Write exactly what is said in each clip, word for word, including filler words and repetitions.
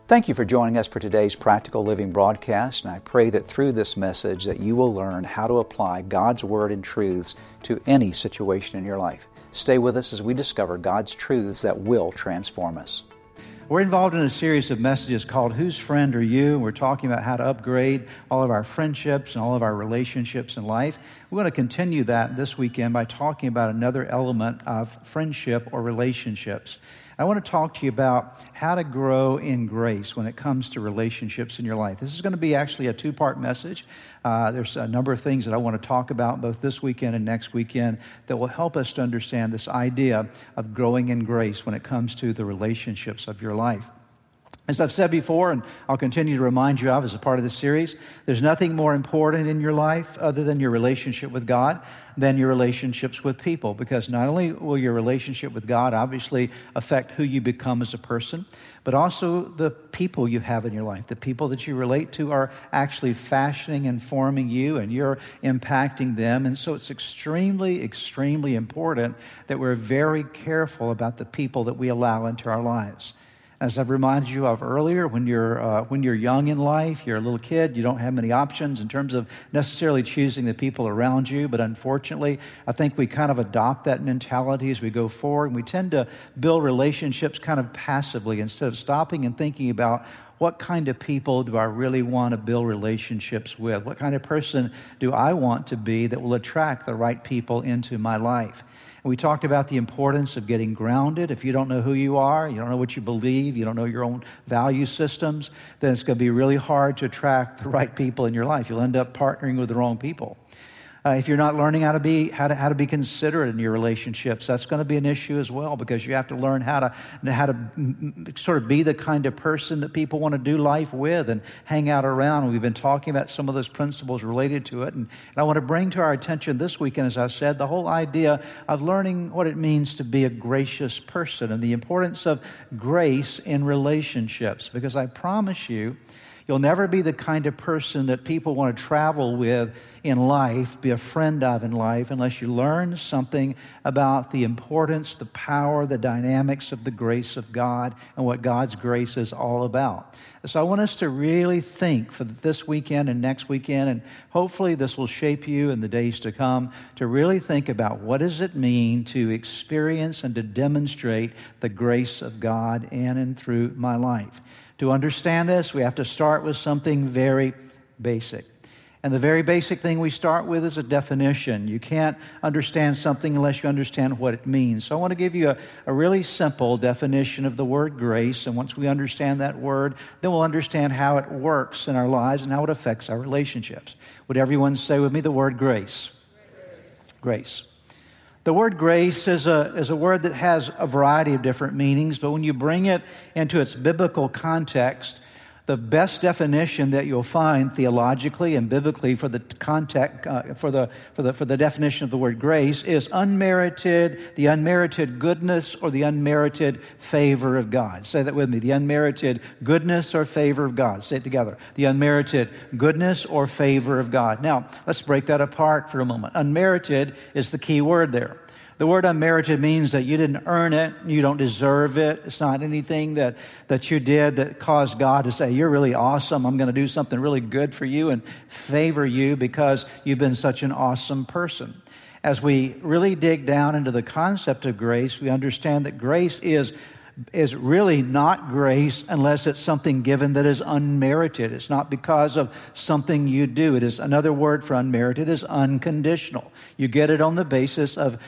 Thank you for joining us for today's Practical Living broadcast, and I pray that through this message that you will learn how to apply God's Word and truths to any situation in your life. Stay with us as we discover God's truths that will transform us. We're involved in a series of messages called Whose Friend Are You? And we're talking about how to upgrade all of our friendships and all of our relationships in life. We're going to continue that this weekend by talking about another element of friendship or relationships. I want to talk to you about how to grow in grace when it comes to relationships in your life. This is going to be actually a two-part message. Uh, there's a number of things that I want to talk about both this weekend and next weekend that will help us to understand this idea of growing in grace when it comes to the relationships of your life. As I've said before, and I'll continue to remind you of as a part of this series, there's nothing more important in your life other than your relationship with God than your relationships with people, because not only will your relationship with God obviously affect who you become as a person, but also the people you have in your life. The people that you relate to are actually fashioning and forming you, and you're impacting them. And so it's extremely, extremely important that we're very careful about the people that we allow into our lives. As I've reminded you of earlier, when you're uh, when you're young in life, you're a little kid, you don't have many options in terms of necessarily choosing the people around you. But unfortunately, I think we kind of adopt that mentality as we go forward. And we tend to build relationships kind of passively instead of stopping and thinking about what kind of people do I really want to build relationships with? What kind of person do I want to be that will attract the right people into my life? We talked about the importance of getting grounded. If you don't know who you are, you don't know what you believe, you don't know your own value systems, then it's going to be really hard to attract the right people in your life. You'll end up partnering with the wrong people. Uh, if you're not learning how to be how to how to be considerate in your relationships, that's going to be an issue as well, because you have to learn how to how to sort of be the kind of person that people want to do life with and hang out around. And we've been talking about some of those principles related to it, and, and I want to bring to our attention this weekend, as I said, the whole idea of learning what it means to be a gracious person and the importance of grace in relationships. Because I promise you, you'll never be the kind of person that people want to travel with in life, be a friend of in life, unless you learn something about the importance, the power, the dynamics of the grace of God and what God's grace is all about. So I want us to really think for this weekend and next weekend, and hopefully this will shape you in the days to come, to really think about what does it mean to experience and to demonstrate the grace of God in and through my life. To understand this, we have to start with something very basic. And the very basic thing we start with is a definition. You can't understand something unless you understand what it means. So I want to give you a, a really simple definition of the word grace. And once we understand that word, then we'll understand how it works in our lives and how it affects our relationships. Would everyone say with me the word grace? Grace. Grace. The word grace is a, is a word that has a variety of different meanings, but when you bring it into its biblical context, the best definition that you'll find theologically and biblically for the context, uh, for the for the for the definition of the word grace is unmerited, the unmerited goodness or the unmerited favor of God. Say that with me: the unmerited goodness or favor of God. Say it together: the unmerited goodness or favor of God. Now, let's break that apart for a moment. Unmerited is the key word there. The word unmerited means that you didn't earn it, you don't deserve it. It's not anything that, that you did that caused God to say, you're really awesome, I'm going to do something really good for you and favor you because you've been such an awesome person. As we really dig down into the concept of grace, we understand that grace is is really not grace unless it's something given that is unmerited. It's not because of something you do. It is another word for unmerited is unconditional. You get it on the basis of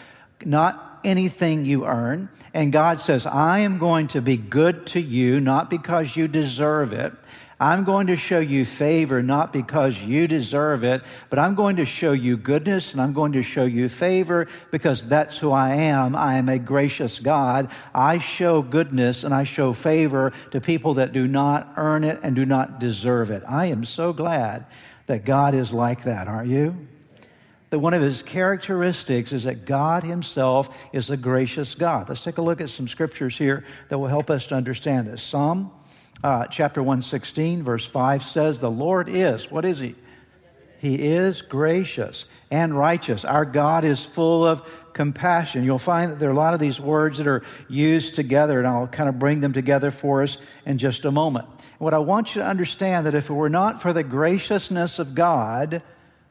not anything you earn. And God says, I am going to be good to you, not because you deserve it. I'm going to show you favor, not because you deserve it, but I'm going to show you goodness and I'm going to show you favor because that's who I am. I am a gracious God. I show goodness and I show favor to people that do not earn it and do not deserve it. I am so glad that God is like that, aren't you? That one of his characteristics is that God himself is a gracious God. Let's take a look at some scriptures here that will help us to understand this. Psalm uh, chapter one sixteen, verse five says, the Lord is, what is he? He is gracious and righteous. Our God is full of compassion. You'll find that there are a lot of these words that are used together, and I'll kind of bring them together for us in just a moment. What I want you to understand that if it were not for the graciousness of God,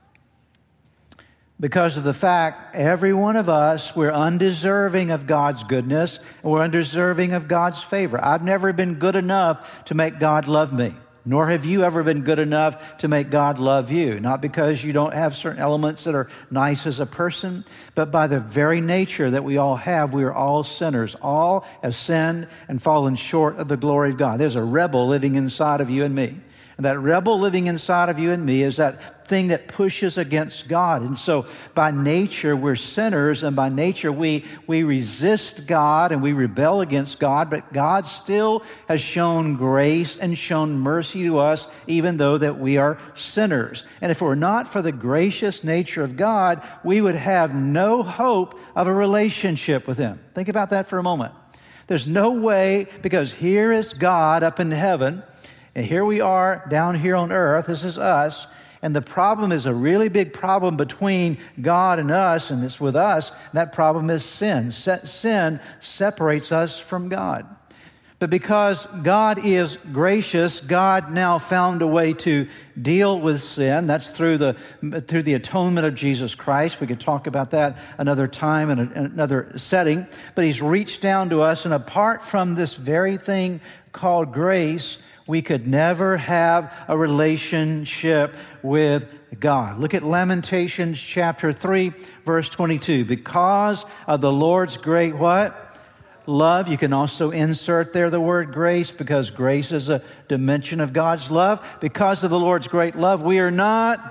because of the fact every one of us, we're undeserving of God's goodness, and we're undeserving of God's favor. I've never been good enough to make God love me. Nor have you ever been good enough to make God love you. Not because you don't have certain elements that are nice as a person, but by the very nature that we all have, we are all sinners. All have sinned and fallen short of the glory of God. There's a rebel living inside of you and me. And that rebel living inside of you and me is that thing that pushes against God. And so by nature, we're sinners, and by nature, we, we resist God and we rebel against God, but God still has shown grace and shown mercy to us, even though that we are sinners. And if it were not for the gracious nature of God, we would have no hope of a relationship with Him. Think about that for a moment. There's no way, because here is God up in heaven, and here we are down here on earth. This is us. And the problem is a really big problem between God and us, and it's with us. That problem is sin. Sin separates us from God. But because God is gracious, God now found a way to deal with sin. That's through the through the atonement of Jesus Christ. We could talk about that another time in, a, in another setting. But He's reached down to us, and apart from this very thing called grace, we could never have a relationship with God. Look at Lamentations chapter three, verse twenty-two. Because of the Lord's great what? Love. You can also insert there the word grace, because grace is a dimension of God's love. Because of the Lord's great love, we are not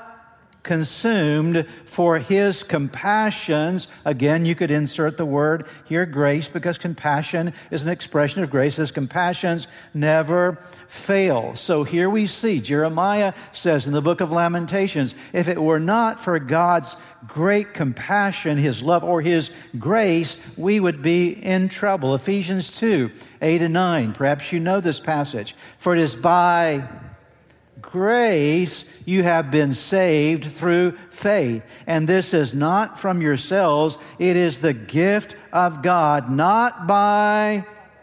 consumed, for His compassions. Again, you could insert the word here, grace, because compassion is an expression of grace. His compassions never fail. So here we see, Jeremiah says in the book of Lamentations, if it were not for God's great compassion, His love, or His grace, we would be in trouble. Ephesians two, eight and nine. Perhaps you know this passage. For it is by grace you have been saved through faith. And this is not from yourselves. It is the gift of God, not by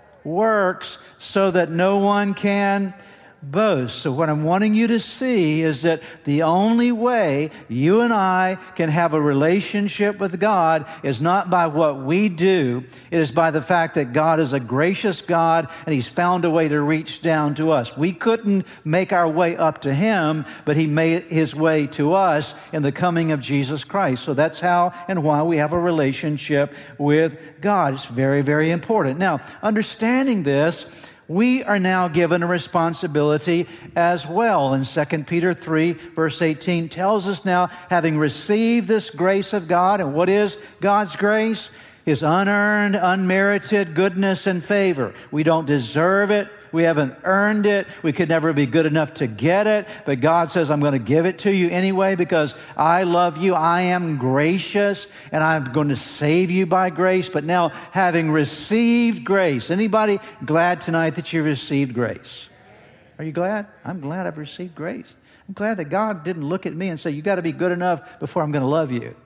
works, so that no one can boast. So what I'm wanting you to see is that the only way you and I can have a relationship with God is not by what we do. It is by the fact that God is a gracious God, and He's found a way to reach down to us. We couldn't make our way up to Him, but He made His way to us in the coming of Jesus Christ. So that's how and why we have a relationship with God. It's very, very important. Now, understanding this, we are now given a responsibility as well. And Second Peter three, verse eighteen tells us now, having received this grace of God, and what is God's grace? His unearned, unmerited goodness and favor. We don't deserve it. We haven't earned it. We could never be good enough to get it. But God says, I'm going to give it to you anyway because I love you. I am gracious, and I'm going to save you by grace. But now, having received grace, anybody glad tonight that you received grace? Are you glad? I'm glad I've received grace. I'm glad that God didn't look at me and say, you got to be good enough before I'm going to love you.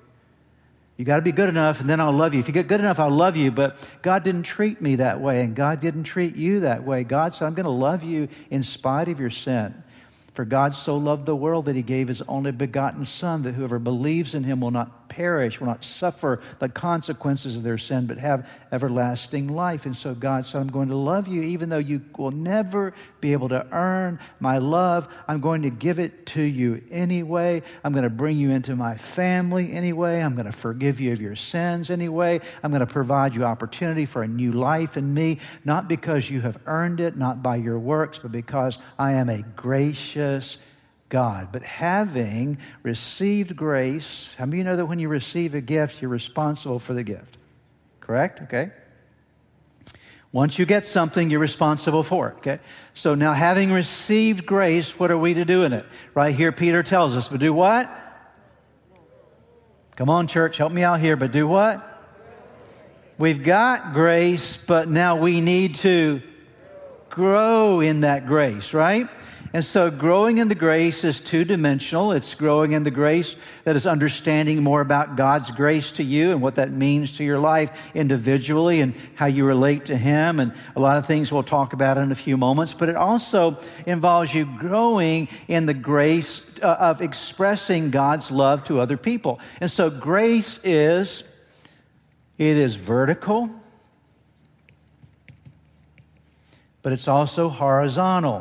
You got to be good enough, and then I'll love you. If you get good enough, I'll love you. But God didn't treat me that way, and God didn't treat you that way. God said, I'm going to love you in spite of your sin. For God so loved the world that He gave His only begotten Son, that whoever believes in Him will not perish, will not suffer the consequences of their sin, but have everlasting life. And so God said, I'm going to love you even though you will never be able to earn my love. I'm going to give it to you anyway. I'm going to bring you into my family anyway. I'm going to forgive you of your sins anyway. I'm going to provide you opportunity for a new life in me, not because you have earned it, not by your works, but because I am a gracious God. But having received grace, how many of you know that when you receive a gift, you're responsible for the gift? Correct? Okay. Once you get something, you're responsible for it. Okay. So now, having received grace, what are we to do in it? Right here, Peter tells us, but do what? Come on, church, help me out here. But do what? We've got grace, but now we need to grow in that grace, right? And so growing in the grace is two-dimensional. It's growing in the grace that is understanding more about God's grace to you and what that means to your life individually and how you relate to Him, and a lot of things we'll talk about in a few moments. But it also involves you growing in the grace uh, of expressing God's love to other people. And so grace is, it is vertical, but it's also horizontal.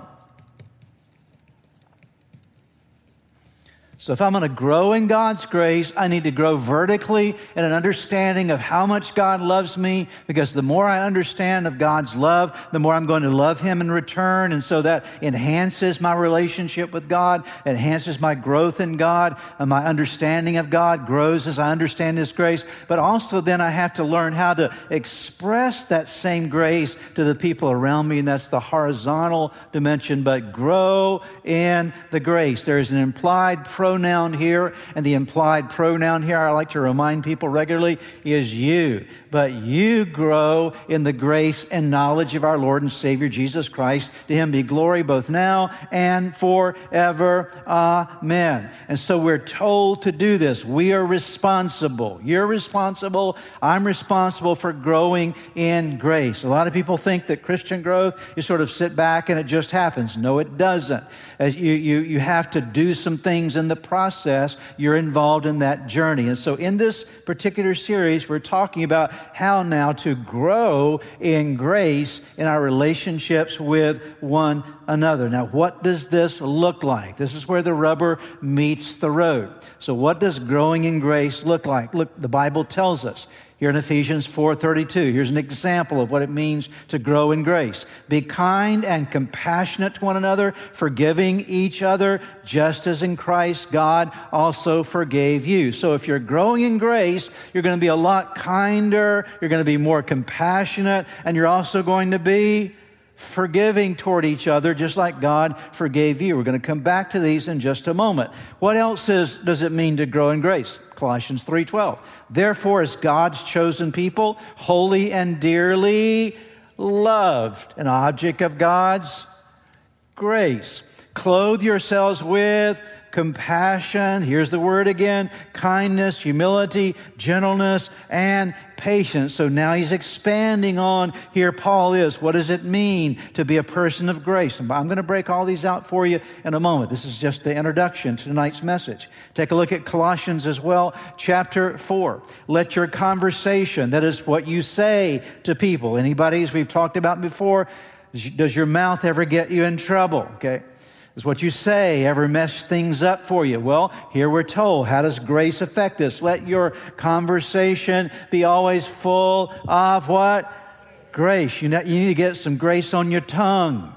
So if I'm going to grow in God's grace, I need to grow vertically in an understanding of how much God loves me, because the more I understand of God's love, the more I'm going to love Him in return. And so that enhances my relationship with God, enhances my growth in God, and my understanding of God grows as I understand His grace. But also then I have to learn how to express that same grace to the people around me, and that's the horizontal dimension. But grow in the grace. There is an implied pronoun here, and the implied pronoun here, I like to remind people regularly, is you. But you grow in the grace and knowledge of our Lord and Savior Jesus Christ. To Him be glory both now and forever. Amen. And so we're told to do this. We are responsible. You're responsible. I'm responsible for growing in grace. A lot of people think that Christian growth, you sort of sit back and it just happens. No, it doesn't. As you, you, you have to do some things in the process. You're involved in that journey. And so in this particular series, we're talking about how now to grow in grace in our relationships with one another. Now, what does this look like? This is where the rubber meets the road. So what does growing in grace look like? Look, the Bible tells us here in Ephesians four thirty-two. Here's an example of what it means to grow in grace. Be kind and compassionate to one another, forgiving each other, just as in Christ God also forgave you. So if you're growing in grace, you're going to be a lot kinder, you're going to be more compassionate, and you're also going to be forgiving toward each other, just like God forgave you. We're going to come back to these in just a moment. What else is, does it mean to grow in grace? Colossians three twelve. Therefore, as God's chosen people, holy and dearly loved, an object of God's grace, clothe yourselves with compassion, here's the word again, kindness, humility, gentleness, and patience. So now he's expanding on, here Paul is, what does it mean to be a person of grace? And I'm going to break all these out for you in a moment. This is just the introduction to tonight's message. Take a look at Colossians as well, chapter four. Let your conversation, that is what you say to people. Anybody, as we've talked about before, does your mouth ever get you in trouble? Okay. Does what you say ever mess things up for you? Well, here we're told, how does grace affect this? Let your conversation be always full of what? Grace. You know, you need to get some grace on your tongue.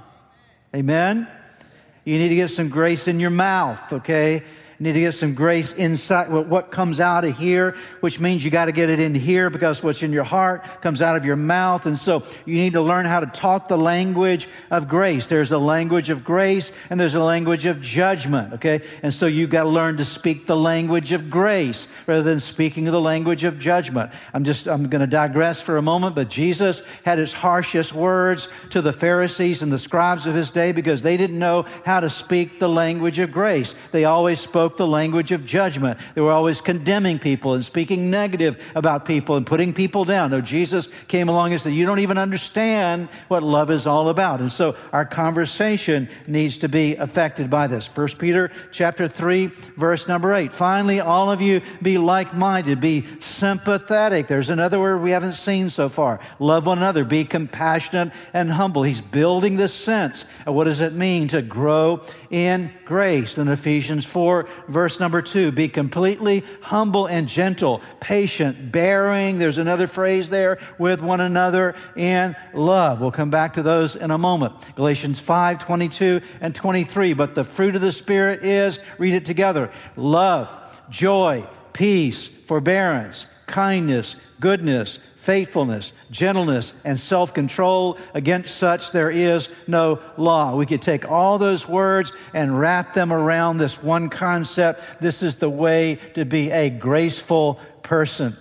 Amen? You need to get some grace in your mouth, okay? You need to get some grace inside what comes out of here, which means you got to get it in here, because what's in your heart comes out of your mouth. And so you need to learn how to talk the language of grace. There's a language of grace and there's a language of judgment, okay? And so you've got to learn to speak the language of grace rather than speaking the language of judgment. I'm just, I'm going to digress for a moment, but Jesus had his harshest words to the Pharisees and the scribes of his day because they didn't know how to speak the language of grace. They always spoke the language of judgment. They were always condemning people and speaking negative about people and putting people down. No, Jesus came along and said, you don't even understand what love is all about. And so our conversation needs to be affected by this. First Peter chapter three, verse number eight. Finally, all of you be like-minded, be sympathetic. There's another word we haven't seen so far. Love one another, be compassionate and humble. He's building this sense of what does it mean to grow in grace. In Ephesians four, verse number two, be completely humble and gentle, patient, bearing. There's another phrase there, with one another in love. We'll come back to those in a moment. Galatians five, twenty-two and twenty-three. But the fruit of the Spirit is, read it together, love, joy, peace, forbearance, kindness, goodness, faithfulness, gentleness, and self-control. Against such there is no law. We could take all those words and wrap them around this one concept. This is the way to be a graceful person.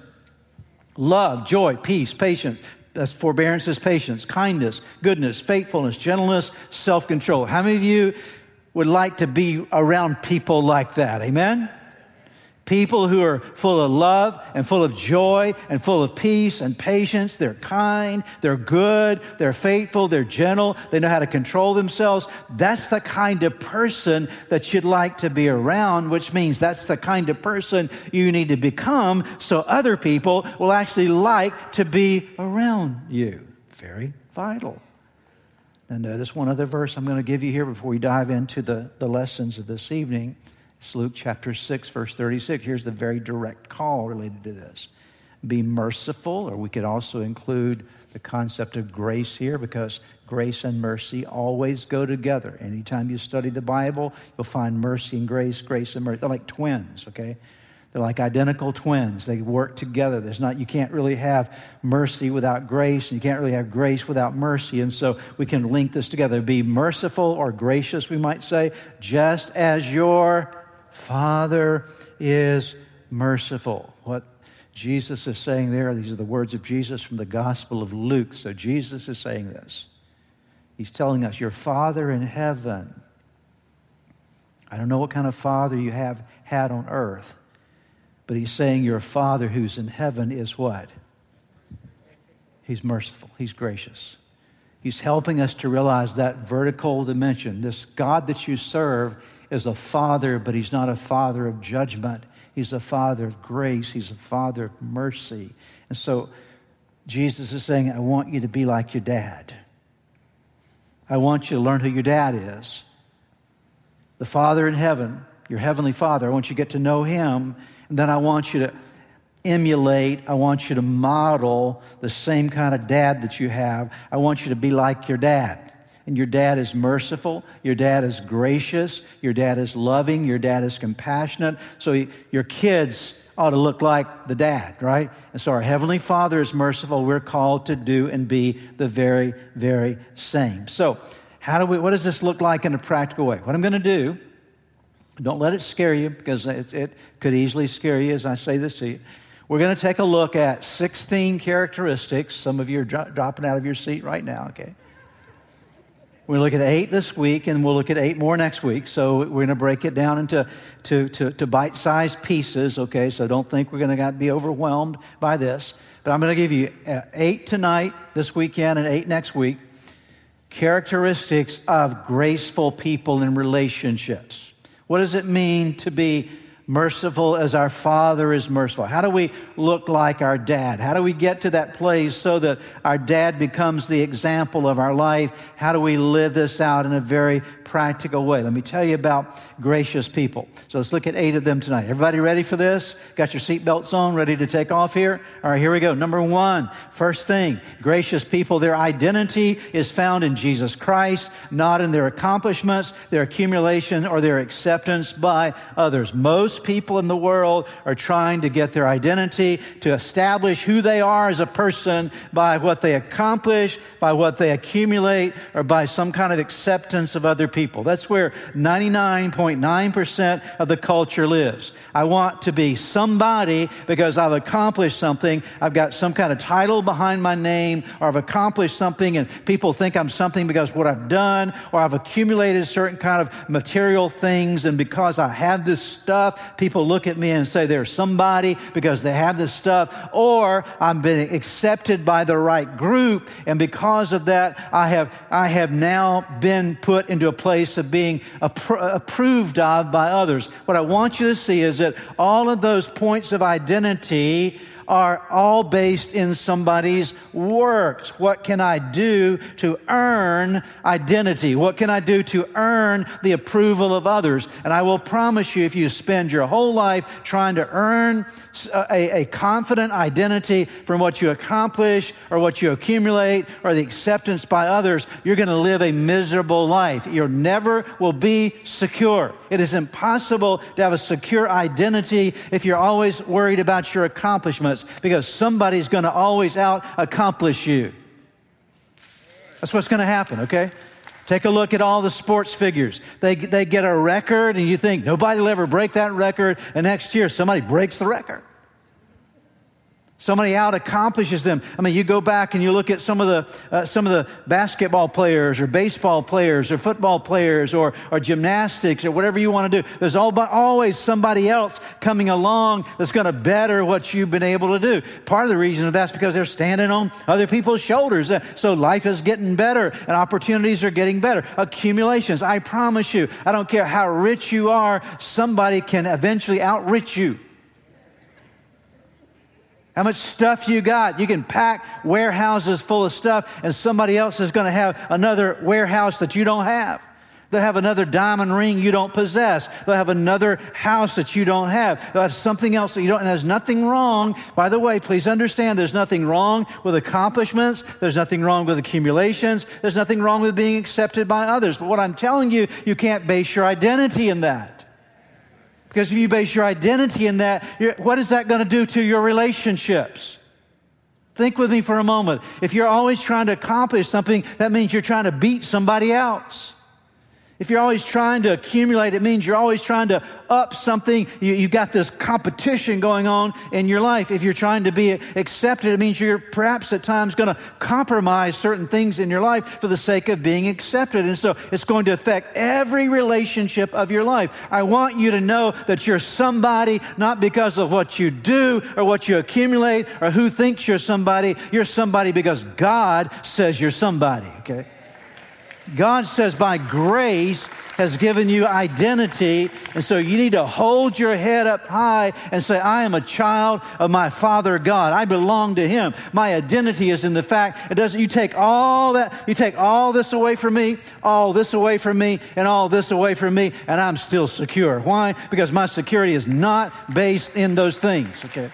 Love, joy, peace, patience. That's forbearance is patience, kindness, goodness, faithfulness, gentleness, self-control. How many of you would like to be around people like that. Amen? People who are full of love and full of joy and full of peace and patience. They're kind, they're good, they're faithful, they're gentle, they know how to control themselves. That's the kind of person that you'd like to be around, which means that's the kind of person you need to become so other people will actually like to be around you. Very vital. And notice one other verse I'm going to give you here before we dive into the, the lessons of this evening. It's Luke chapter six, verse thirty-six. Here's the very direct call related to this. Be merciful, or we could also include the concept of grace here, because grace and mercy always go together. Anytime you study the Bible, you'll find mercy and grace, grace and mercy. They're like twins, okay? They're like identical twins. They work together. There's not, you can't really have mercy without grace, and you can't really have grace without mercy. And so we can link this together. Be merciful or gracious, we might say, just as your Father is merciful. What Jesus is saying there, these are the words of Jesus from the Gospel of Luke. So Jesus is saying this. He's telling us, your Father in heaven. I don't know what kind of father you have had on earth, but he's saying your Father who's in heaven is what? He's merciful. He's gracious. He's helping us to realize that vertical dimension. This God that you serve is a father, but he's not a father of judgment. He's a father of grace. He's a father of mercy. And so Jesus is saying, I want you to be like your dad. I want you to learn who your dad is. The Father in heaven, your heavenly Father. I want you to get to know him. And then I want you to emulate, I want you to model the same kind of dad that you have. I want you to be like your dad. And your dad is merciful, your dad is gracious, your dad is loving, your dad is compassionate. So he, your kids ought to look like the dad, right? And so our Heavenly Father is merciful. We're called to do and be the very, very same. So how do we? What does this look like in a practical way? What I'm going to do, don't let it scare you, because it, it could easily scare you as I say this to you. We're going to take a look at sixteen characteristics. Some of you are dro- dropping out of your seat right now, okay? We'll look at eight this week, and we'll look at eight more next week. So we're going to break it down into to, to, to bite-sized pieces, okay? So don't think we're going to be overwhelmed by this. But I'm going to give you eight tonight, this weekend, and eight next week. Characteristics of graceful people in relationships. What does it mean to be merciful as our Father is merciful? How do we look like our dad? How do we get to that place so that our dad becomes the example of our life? How do we live this out in a very practical way? Let me tell you about gracious people. So let's look at eight of them tonight. Everybody ready for this? Got your seatbelts on, ready to take off here? All right, here we go. Number one, first thing, gracious people, their identity is found in Jesus Christ, not in their accomplishments, their accumulation, or their acceptance by others. Most people in the world are trying to get their identity, to establish who they are as a person by what they accomplish, by what they accumulate, or by some kind of acceptance of other people. That's where ninety-nine point nine percent of the culture lives. I want to be somebody because I've accomplished something. I've got some kind of title behind my name, or I've accomplished something and people think I'm something because of what I've done, or I've accumulated certain kind of material things, and because I have this stuff, people look at me and say they're somebody because they have this stuff, or I've been accepted by the right group, and because of that, I have I have now been put into a place of being appro- approved of by others. What I want you to see is that all of those points of identity are all based in somebody's works. What can I do to earn identity? What can I do to earn the approval of others? And I will promise you, if you spend your whole life trying to earn a, a confident identity from what you accomplish or what you accumulate or the acceptance by others, you're going to live a miserable life. You never will be secure. It is impossible to have a secure identity if you're always worried about your accomplishments, because somebody's going to always out-accomplish you. That's what's going to happen, okay? Take a look at all the sports figures. They, they get a record, and you think, nobody will ever break that record, and next year somebody breaks the record. Somebody out accomplishes them. I mean, you go back and you look at some of the uh, some of the basketball players or baseball players or football players or, or gymnastics or whatever you want to do. There's all, always somebody else coming along that's going to better what you've been able to do. Part of the reason of that's because they're standing on other people's shoulders. So life is getting better and opportunities are getting better. Accumulations. I promise you, I don't care how rich you are, somebody can eventually outrich you. How much stuff you got. You can pack warehouses full of stuff and somebody else is going to have another warehouse that you don't have. They'll have another diamond ring you don't possess. They'll have another house that you don't have. They'll have something else that you don't. And there's nothing wrong. By the way, please understand there's nothing wrong with accomplishments. There's nothing wrong with accumulations. There's nothing wrong with being accepted by others. But what I'm telling you, you can't base your identity in that. Because if you base your identity in that, what is that going to do to your relationships? Think with me for a moment. If you're always trying to accomplish something, that means you're trying to beat somebody else. If you're always trying to accumulate, it means you're always trying to up something. You, you've got this competition going on in your life. If you're trying to be accepted, it means you're perhaps at times going to compromise certain things in your life for the sake of being accepted. And so it's going to affect every relationship of your life. I want you to know that you're somebody, not because of what you do or what you accumulate or who thinks you're somebody. You're somebody because God says you're somebody, okay? God says by grace has given you identity, and so you need to hold your head up high and say, I am a child of my Father God. I belong to Him. My identity is in the fact, it doesn't, you take all that, you take all this away from me, all this away from me, and all this away from me, and I'm still secure. Why? Because my security is not based in those things, okay?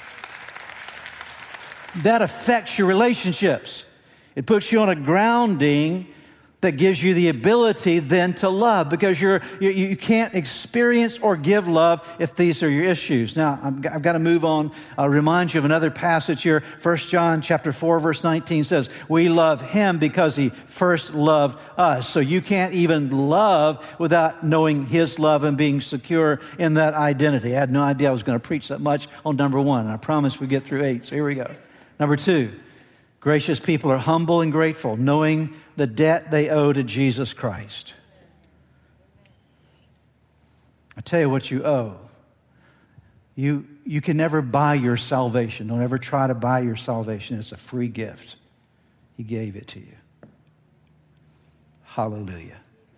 That affects your relationships. It puts you on a grounding that gives you the ability then to love, because you're, you, you can't experience or give love if these are your issues. Now, I'm, I've got to move on. I'll remind you of another passage here. First John chapter four, verse nineteen says, we love Him because He first loved us. So you can't even love without knowing His love and being secure in that identity. I had no idea I was going to preach that much on number one, and I promise we get through eight. So here we go. Number two, gracious people are humble and grateful, knowing the debt they owe to Jesus Christ. I tell you what you owe. You, you can never buy your salvation. Don't ever try to buy your salvation. It's a free gift. He gave it to you. Hallelujah.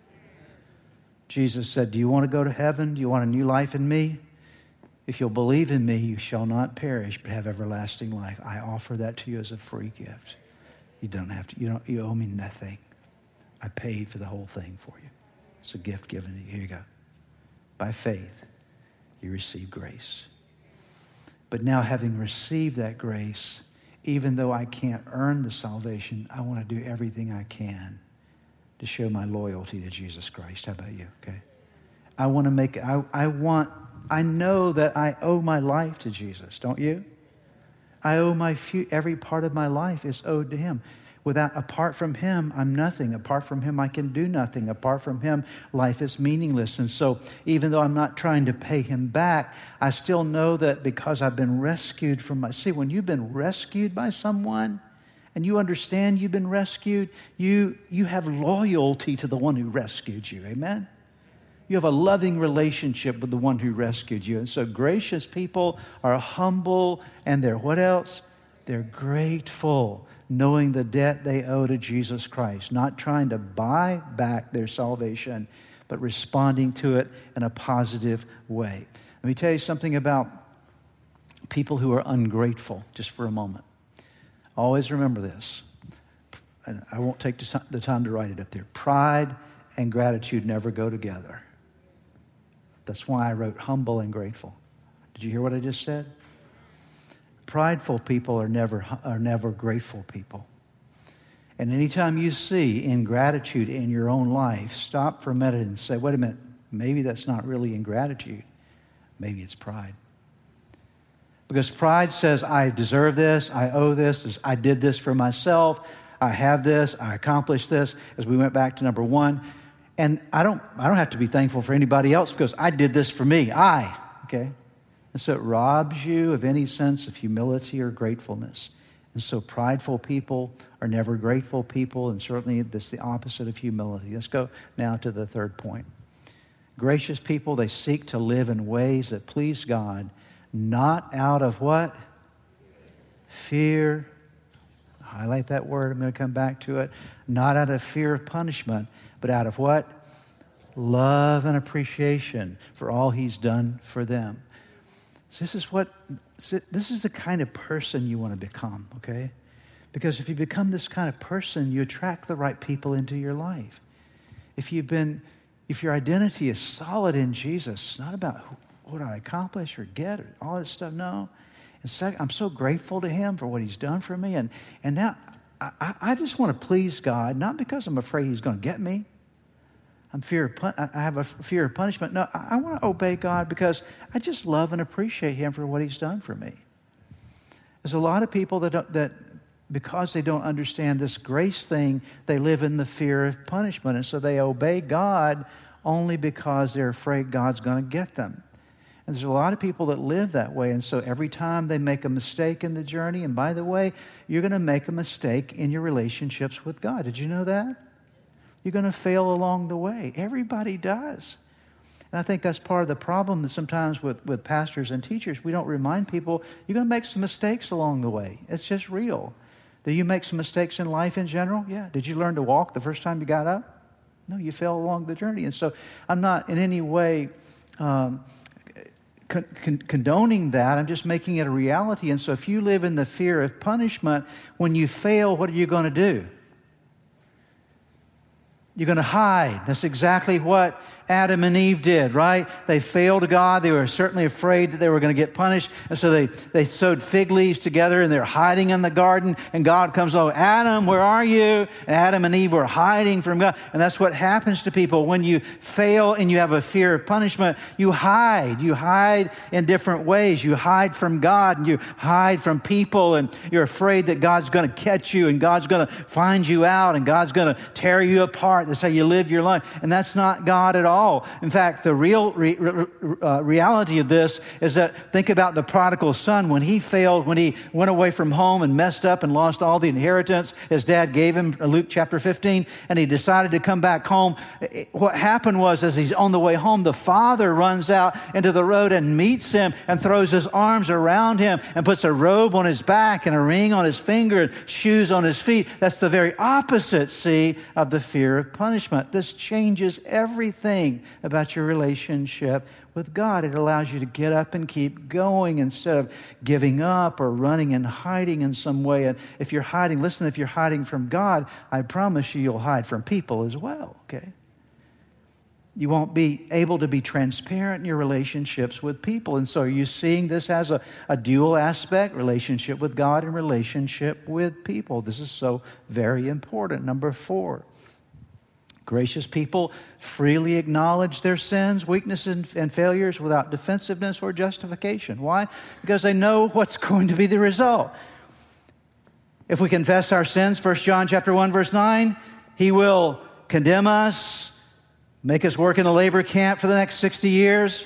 Jesus said, do you want to go to heaven? Do you want a new life in me? If you'll believe in me, you shall not perish, but have everlasting life. I offer that to you as a free gift. You don't have to, you don't, you owe me nothing. I paid for the whole thing for you. It's a gift given to you. Here you go. By faith, you receive grace. But now, having received that grace, even though I can't earn the salvation, I want to do everything I can to show my loyalty to Jesus Christ. How about you? Okay. I want to make, I, I want, I know that I owe my life to Jesus. Don't you? I owe my few, every part of my life is owed to Him. Without, apart from Him, I'm nothing. Apart from Him, I can do nothing. Apart from Him, life is meaningless. And so, even though I'm not trying to pay Him back, I still know that because I've been rescued from my... See, when you've been rescued by someone, and you understand you've been rescued, you, you have loyalty to the one who rescued you. Amen? You have a loving relationship with the one who rescued you. And so gracious people are humble, and they're what else? They're grateful, knowing the debt they owe to Jesus Christ, not trying to buy back their salvation, but responding to it in a positive way. Let me tell you something about people who are ungrateful, just for a moment. Always remember this, and I won't take the time to write it up there. Pride and gratitude never go together. That's why I wrote humble and grateful. Did you hear what I just said? Prideful people are never are never grateful people. And anytime you see ingratitude in your own life, stop for a minute and say, wait a minute, maybe that's not really ingratitude. Maybe it's pride. Because pride says, I deserve this, I owe this, I did this for myself, I have this, I accomplished this, as we went back to number one. And I don't I don't have to be thankful for anybody else because I did this for me. I, okay? And so it robs you of any sense of humility or gratefulness. And so prideful people are never grateful people, and certainly that's the opposite of humility. Let's go now to the third point. Gracious people, they seek to live in ways that please God, not out of what? Fear. Highlight that word. I'm going to come back to it. Not out of fear of punishment, but out of what? Love and appreciation for all He's done for them. So this is what, this is the kind of person you want to become, okay? Because if you become this kind of person, you attract the right people into your life. If you've been, if your identity is solid in Jesus, it's not about what I accomplish or get or all that stuff, no. And second, I'm so grateful to Him for what He's done for me. And, and now I, I just want to please God, not because I'm afraid He's going to get me. I'm fear of, I have a fear of punishment. No, I, I want to obey God because I just love and appreciate Him for what He's done for me. There's a lot of people that don't, that because they don't understand this grace thing, they live in the fear of punishment. And so they obey God only because they're afraid God's going to get them. And there's a lot of people that live that way. And so every time they make a mistake in the journey, and by the way, you're going to make a mistake in your relationships with God. Did you know that? You're going to fail along the way. Everybody does. And I think that's part of the problem that sometimes with, with pastors and teachers, we don't remind people, you're going to make some mistakes along the way. It's just real. Do you make some mistakes in life in general? Yeah. Did you learn to walk the first time you got up? No, you fell along the journey. And so I'm not in any way um, con- con- condoning that. I'm just making it a reality. And so if you live in the fear of punishment, when you fail, what are you going to do? You're going to hide. That's exactly what Adam and Eve did, right? They failed God. They were certainly afraid that they were going to get punished. And so they, they sewed fig leaves together and they're hiding in the garden. And God comes, oh, Adam, where are you? And Adam and Eve were hiding from God. And that's what happens to people. When you fail and you have a fear of punishment, you hide. You hide in different ways. You hide from God and you hide from people. And you're afraid that God's going to catch you and God's going to find you out and God's going to tear you apart. That's how you live your life. And that's not God at all. In fact, the real re- re- uh, reality of this is that think about the prodigal son. When he failed, when he went away from home and messed up and lost all the inheritance his dad gave him, Luke chapter fifteen, and he decided to come back home. What happened was, as he's on the way home, the father runs out into the road and meets him and throws his arms around him and puts a robe on his back and a ring on his finger and shoes on his feet. That's the very opposite, see, of the fear of punishment. This changes everything about your relationship with God. It allows you to get up and keep going instead of giving up or running and hiding in some way. And if you're hiding, listen, if you're hiding from God, I promise you you'll hide from people as well, okay? You won't be able to be transparent in your relationships with people. And so are you seeing this as a, a dual aspect, relationship with God and relationship with people? This is so very important. Number four. Gracious people freely acknowledge their sins, weaknesses, and failures without defensiveness or justification. Why? Because they know what's going to be the result. If we confess our sins, First John chapter one, verse nine, He will condemn us, make us work in a labor camp for the next sixty years.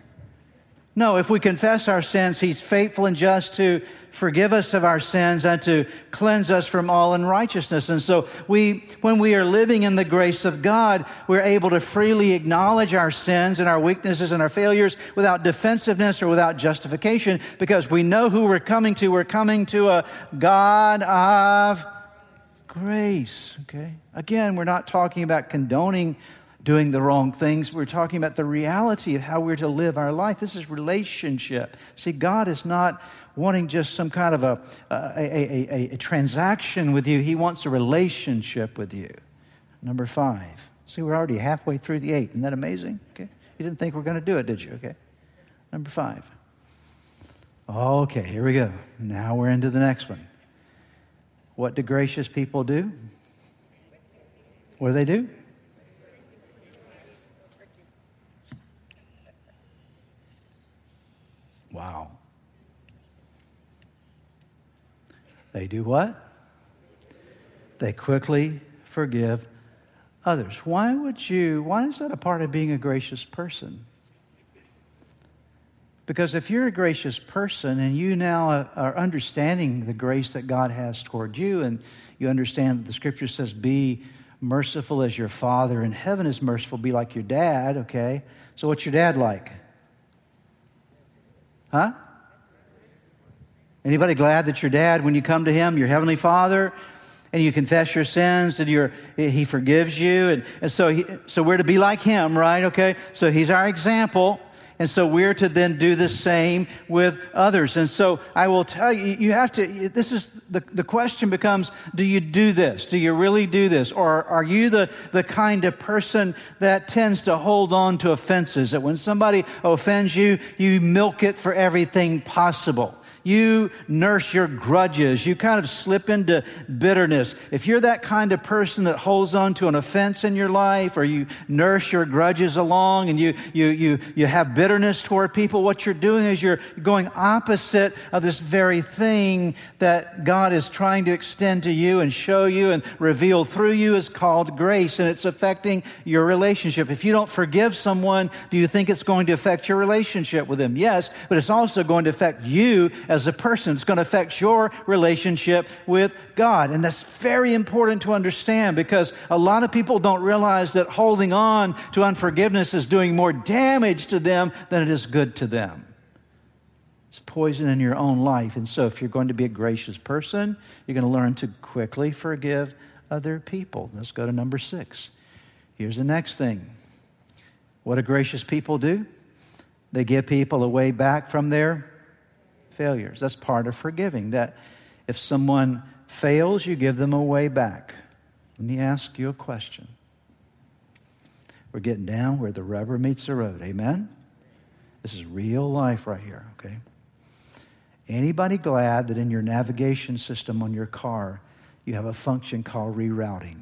No, if we confess our sins, He's faithful and just to forgive us of our sins and to cleanse us from all unrighteousness. And so we, when we are living in the grace of God, we're able to freely acknowledge our sins and our weaknesses and our failures without defensiveness or without justification, because we know who we're coming to. We're coming to a God of grace. Okay? Again, we're not talking about condoning doing the wrong things. We're talking about the reality of how we're to live our life. This is relationship. See, God is not wanting just some kind of a, a, a, a, a transaction with you. He wants a relationship with you. Number five. See, we're already halfway through the eight. Isn't that amazing? Okay. You didn't think we're going to do it, did you? Okay. Number five. Okay, here we go. Now we're into the next one. What do gracious people do? What do they do? Wow. They do what? They quickly forgive others. Why would you, why is that a part of being a gracious person? Because if you're a gracious person and you now are understanding the grace that God has toward you, and you understand that the Scripture says, be merciful as your Father in heaven is merciful, be like your dad, okay? So what's your dad like? Huh? Anybody glad that your dad, when you come to him, your Heavenly Father, and you confess your sins, and you're, he forgives you, and, and so, he, so we're to be like him, right? Okay, so he's our example. And so we're to then do the same with others. And so I will tell you, you have to, this is, the, the question becomes, do you do this? Do you really do this? Or are you the, the kind of person that tends to hold on to offenses? That when somebody offends you, you milk it for everything possible. You nurse your grudges. You kind of slip into bitterness. If you're that kind of person that holds on to an offense in your life, or you nurse your grudges along and you, you, you, you have bitterness toward people, what you're doing is you're going opposite of this very thing that God is trying to extend to you and show you and reveal through you is called grace, and it's affecting your relationship. If you don't forgive someone, do you think it's going to affect your relationship with them? Yes, but it's also going to affect you as a person. It's going to affect your relationship with God. And that's very important to understand, because a lot of people don't realize that holding on to unforgiveness is doing more damage to them than it is good to them. It's poison in your own life. And so if you're going to be a gracious person, you're going to learn to quickly forgive other people. Let's go to number six. Here's the next thing. What do gracious people do? They give people a way back from their failures. That's part of forgiving. That if someone fails, you give them a way back. Let me ask you a question. We're getting down where the rubber meets the road. Amen? This is real life right here, okay? Anybody glad that in your navigation system on your car, you have a function called rerouting?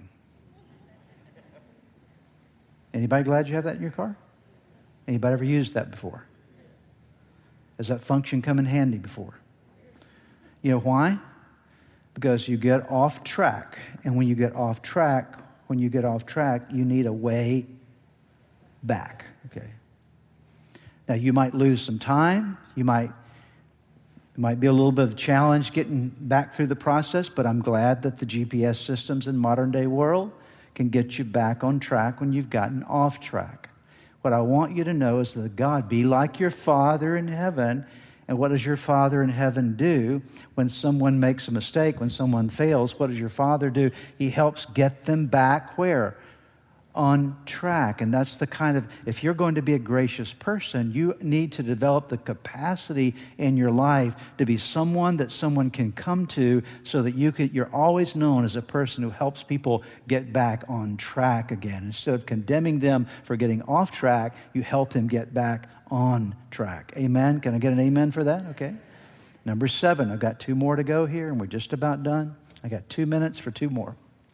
Anybody glad you have that in your car? Anybody ever used that before? Has that function come in handy before? You know why? Because you get off track. And when you get off track, when you get off track, you need a way back. Okay. Now you might lose some time. You might, it might be a little bit of a challenge getting back through the process, but I'm glad that the G P S systems in modern day world can get you back on track when you've gotten off track. What I want you to know is that God, be like your Father in heaven. And what does your Father in heaven do when someone makes a mistake, when someone fails? What does your Father do? He helps get them back where? On track. And that's the kind of, if you're going to be a gracious person, you need to develop the capacity in your life to be someone that someone can come to, so that you could, you're always known as a person who helps people get back on track again. Instead of condemning them for getting off track, you help them get back on track. Amen? Can I get an amen for that? Okay. Number seven. I've got two more to go here, and we're just about done. I got two minutes for two more.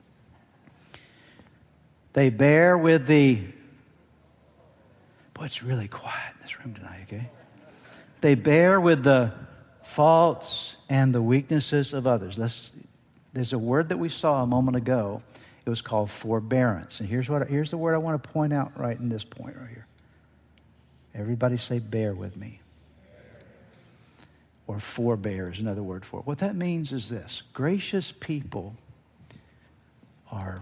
They bear with the, boy, it's really quiet in this room tonight, okay? They bear with the faults and the weaknesses of others. Let's, there's a word that we saw a moment ago. It was called forbearance. And here's what here's the word I want to point out right in this point right here. Everybody say, bear with me. Or forbear is another word for it. What that means is this. Gracious people are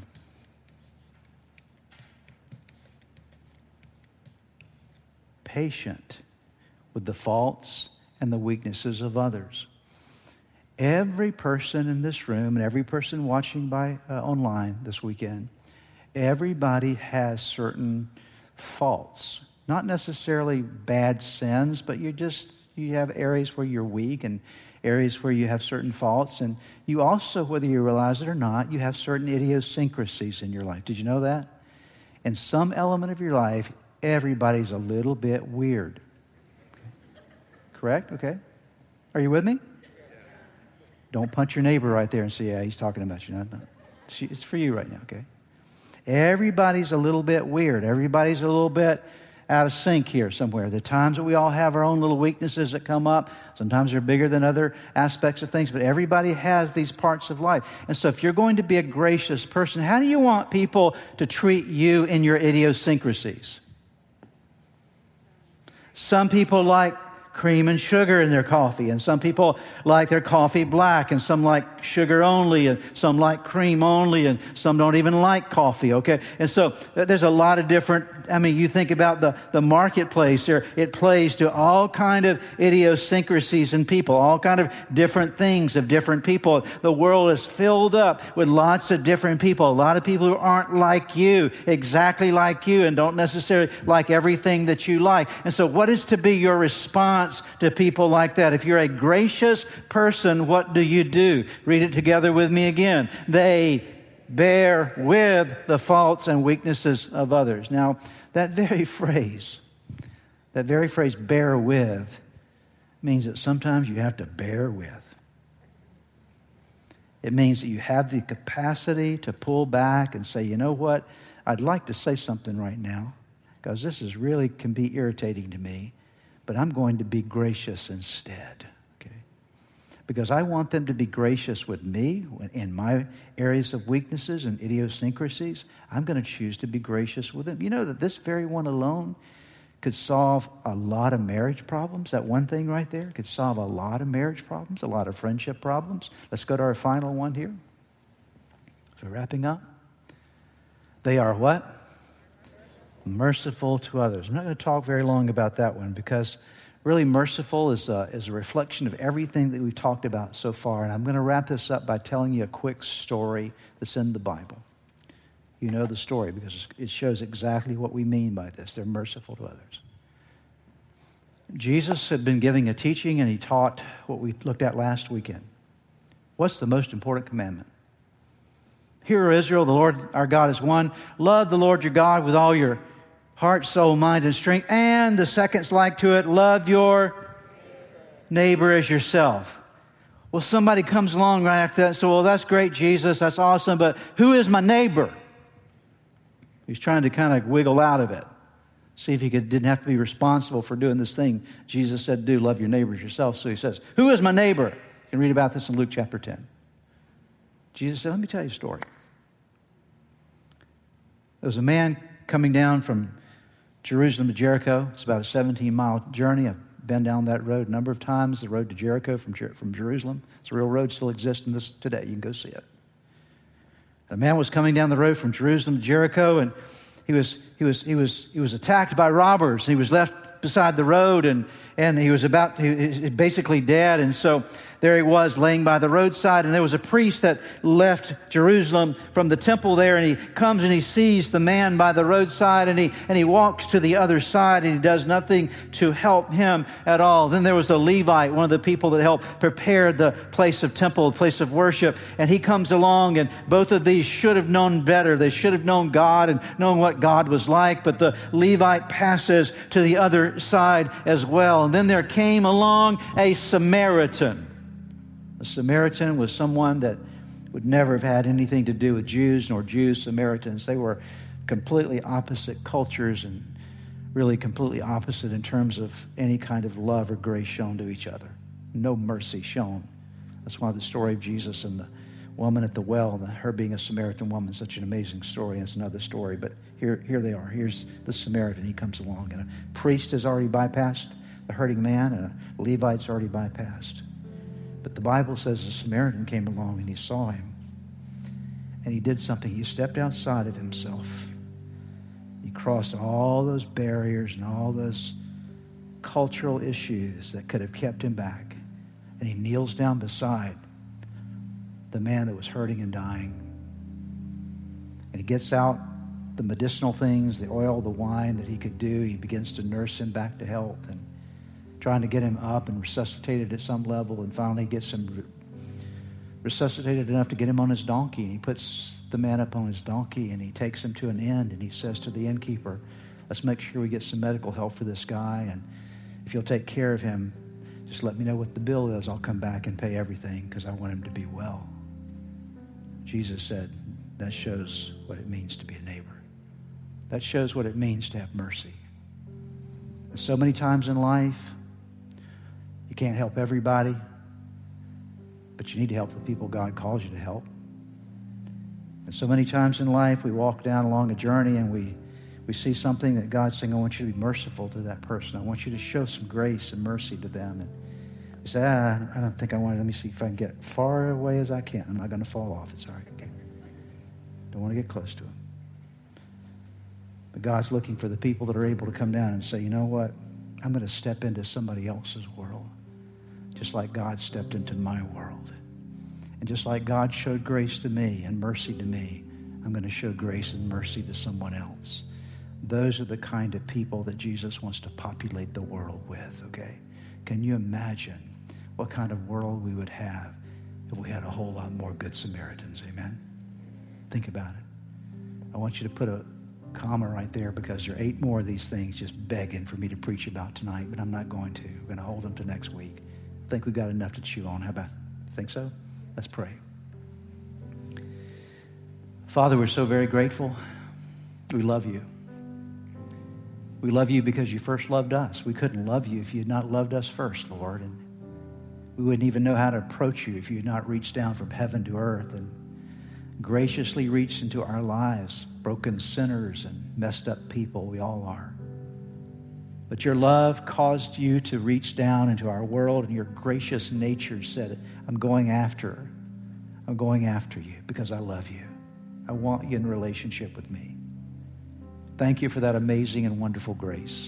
patient with the faults and the weaknesses of others. Every person in this room and every person watching by uh, online this weekend, everybody has certain faults. Not necessarily bad sins, but you just you have areas where you're weak and areas where you have certain faults. And you also, whether you realize it or not, you have certain idiosyncrasies in your life. Did you know that? In some element of your life, everybody's a little bit weird. Correct? Okay. Are you with me? Don't punch your neighbor right there and say, yeah, he's talking about you. No, no. It's for you right now, okay? Everybody's a little bit weird. Everybody's a little bit out of sync here somewhere. The times that we all have our own little weaknesses that come up. Sometimes they're bigger than other aspects of things, but everybody has these parts of life. And so if you're going to be a gracious person, how do you want people to treat you in your idiosyncrasies? Some people like cream and sugar in their coffee, and some people like their coffee black, and some like sugar only, and some like cream only, and some don't even like coffee, okay? And so there's a lot of different, I mean, you think about the, the marketplace here, it plays to all kind of idiosyncrasies in people, all kind of different things of different people. The world is filled up with lots of different people, a lot of people who aren't like you, exactly like you, and don't necessarily like everything that you like. And so what is to be your response to people like that? If you're a gracious person, what do you do? Read it together with me again. They bear with the faults and weaknesses of others. Now, that very phrase, that very phrase, bear with, means that sometimes you have to bear with. It means that you have the capacity to pull back and say, you know what, I'd like to say something right now, because this is really can be irritating to me, but I'm going to be gracious instead. Because I want them to be gracious with me in my areas of weaknesses and idiosyncrasies. I'm going to choose to be gracious with them. You know that this very one alone could solve a lot of marriage problems. That one thing right there could solve a lot of marriage problems, a lot of friendship problems. Let's go to our final one here. So wrapping up. They are what? Merciful to others. I'm not going to talk very long about that one because really merciful is a, is a reflection of everything that we've talked about so far. And I'm going to wrap this up by telling you a quick story that's in the Bible. You know the story because it shows exactly what we mean by this. They're merciful to others. Jesus had been giving a teaching and he taught what we looked at last weekend. What's the most important commandment? Hear, O Israel, the Lord our God is one. Love the Lord your God with all your heart, soul, mind, and strength. And the second's like to it, love your neighbor as yourself. Well, somebody comes along right after that and says, well, that's great, Jesus, that's awesome, but who is my neighbor? He's trying to kind of wiggle out of it. See if he could, didn't have to be responsible for doing this thing Jesus said do, love your neighbor as yourself. So he says, who is my neighbor? You can read about this in Luke chapter ten. Jesus said, let me tell you a story. There was a man coming down from Jerusalem to Jericho. It's about a seventeen-mile journey. I've been down that road a number of times, the road to Jericho from, Jer- from Jerusalem. It's a real road, still exists in this today. You can go see it. A man was coming down the road from Jerusalem to Jericho, and he was he was he was he was attacked by robbers. He was left beside the road, and and he was about he, he basically dead. And so there he was laying by the roadside, and there was a priest that left Jerusalem from the temple there, and he comes and he sees the man by the roadside, and he and he walks to the other side, and he does nothing to help him at all. Then there was the Levite, one of the people that helped prepare the place of temple, the place of worship, and he comes along, and both of these should have known better. They should have known God and known what God was like, but the Levite passes to the other side as well. And then there came along a Samaritan. A Samaritan was someone that would never have had anything to do with Jews nor Jews, Samaritans. They were completely opposite cultures and really completely opposite in terms of any kind of love or grace shown to each other. No mercy shown. That's why the story of Jesus and the woman at the well, and her being a Samaritan woman, is such an amazing story. It's another story, but here, here they are. Here's the Samaritan. He comes along, and a priest has already bypassed the hurting man, and a Levite's already bypassed. But the Bible says a Samaritan came along and he saw him. And he did something. He stepped outside of himself. He crossed all those barriers and all those cultural issues that could have kept him back. And he kneels down beside the man that was hurting and dying. And he gets out the medicinal things, the oil, the wine that he could do. He begins to nurse him back to health and trying to get him up and resuscitated at some level, and finally gets him resuscitated enough to get him on his donkey. And he puts the man up on his donkey, and he takes him to an inn, and he says to the innkeeper, let's make sure we get some medical help for this guy, and if you'll take care of him, just let me know what the bill is. I'll come back and pay everything because I want him to be well. Jesus said, that shows what it means to be a neighbor. That shows what it means to have mercy. And so many times in life, you can't help everybody, but you need to help the people God calls you to help. And so many times in life, we walk down along a journey and we, We see something that God's saying, I want you to be merciful to that person. I want you to show some grace and mercy to them. And we say, ah, I don't think I want to. Let me see if I can get far away as I can. I'm not going to fall off. It's all right. Okay. Don't want to get close to him. But God's looking for the people that are able to come down and say, you know what? I'm going to step into somebody else's world, just like God stepped into my world. And just like God showed grace to me and mercy to me, I'm going to show grace and mercy to someone else. Those are the kind of people that Jesus wants to populate the world with, okay? Can you imagine what kind of world we would have if we had a whole lot more Good Samaritans, amen? Think about it. I want you to put a comma right there because there are eight more of these things just begging for me to preach about tonight, but I'm not going to. We're going to hold them to next week. I think we've got enough to chew on. How about, think so? Let's pray. Father, we're so very grateful. We love you. We love you because you first loved us. We couldn't love you if you had not loved us first, Lord. And we wouldn't even know how to approach you if you had not reached down from heaven to earth and graciously reached into our lives, broken sinners and messed up people. We all are. But your love caused you to reach down into our world, and your gracious nature said, I'm going after, I'm going after you because I love you. I want you in relationship with me. Thank you for that amazing and wonderful grace.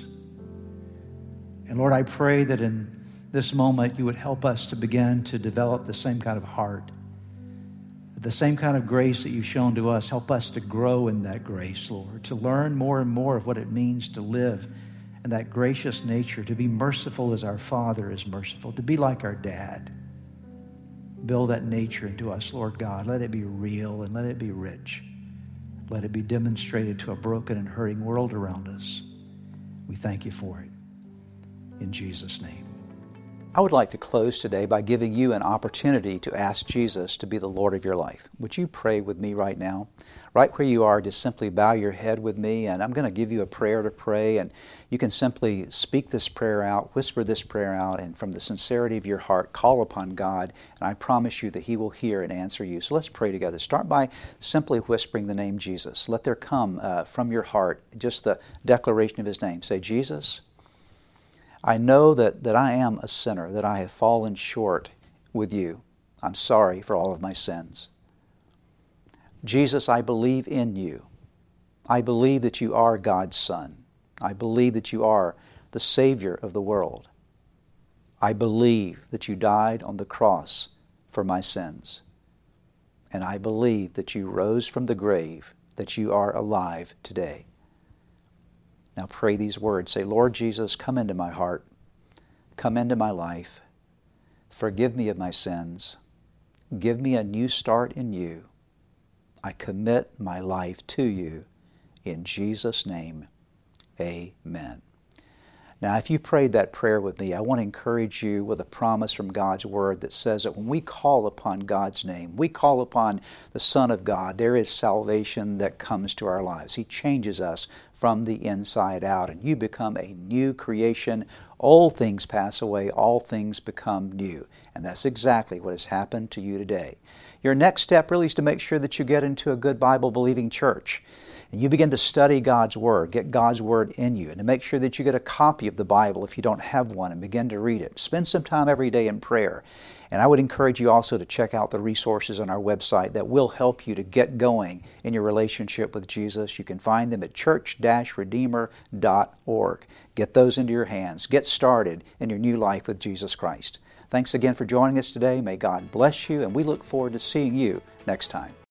And Lord, I pray that in this moment you would help us to begin to develop the same kind of heart, the same kind of grace that you've shown to us. Help us to grow in that grace, Lord, to learn more and more of what it means to live in that gracious nature, to be merciful as our Father is merciful, to be like our dad. Build that nature into us, Lord God. Let it be real and let it be rich. Let it be demonstrated to a broken and hurting world around us. We thank you for it. In Jesus' name. I would like to close today by giving you an opportunity to ask Jesus to be the Lord of your life. Would you pray with me right now? Right where you are, just simply bow your head with me, and I'm going to give you a prayer to pray, and you can simply speak this prayer out, whisper this prayer out, and from the sincerity of your heart, call upon God, and I promise you that He will hear and answer you. So let's pray together. Start by simply whispering the name Jesus. Let there come uh, from your heart just the declaration of His name. Say, Jesus, I know that, that I am a sinner, that I have fallen short with you. I'm sorry for all of my sins. Jesus, I believe in you. I believe that you are God's Son. I believe that you are the Savior of the world. I believe that you died on the cross for my sins. And I believe that you rose from the grave, that you are alive today. Now pray these words. Say, Lord Jesus, come into my heart. Come into my life. Forgive me of my sins. Give me a new start in you. I commit my life to you. In Jesus' name, amen. Now, if you prayed that prayer with me, I want to encourage you with a promise from God's Word that says that when we call upon God's name, we call upon the Son of God, there is salvation that comes to our lives. He changes us from the inside out, and you become a new creation. Old things pass away, all things become new. And that's exactly what has happened to you today. Your next step really is to make sure that you get into a good Bible-believing church. And you begin to study God's Word, get God's Word in you, and to make sure that you get a copy of the Bible if you don't have one, and begin to read it. Spend some time every day in prayer. And I would encourage you also to check out the resources on our website that will help you to get going in your relationship with Jesus. You can find them at church dash redeemer dot org. Get those into your hands. Get started in your new life with Jesus Christ. Thanks again for joining us today. May God bless you, and we look forward to seeing you next time.